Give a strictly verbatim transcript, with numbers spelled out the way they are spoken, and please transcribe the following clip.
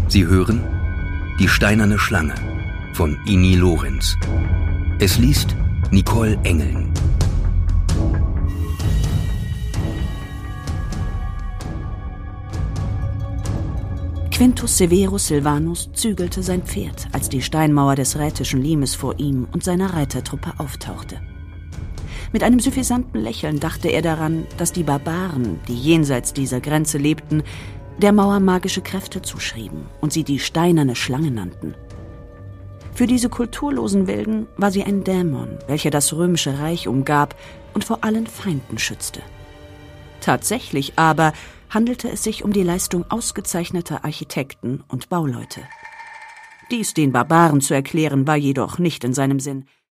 Sie hören Die steinerne Schlange von Ini Lorenz. Es liest Nicole Engeln. Quintus Severus Silvanus zügelte sein Pferd, als die Steinmauer des rätischen Limes vor ihm und seiner Reitertruppe auftauchte. Mit einem suffisanten Lächeln dachte er daran, dass die Barbaren, die jenseits dieser Grenze lebten, der Mauer magische Kräfte zuschrieben und sie die steinerne Schlange nannten. Für diese kulturlosen Wilden war sie ein Dämon, welcher das römische Reich umgab und vor allen Feinden schützte. Tatsächlich aber handelte es sich um die Leistung ausgezeichneter Architekten und Bauleute. Dies den Barbaren zu erklären, war jedoch nicht in seinem Sinn.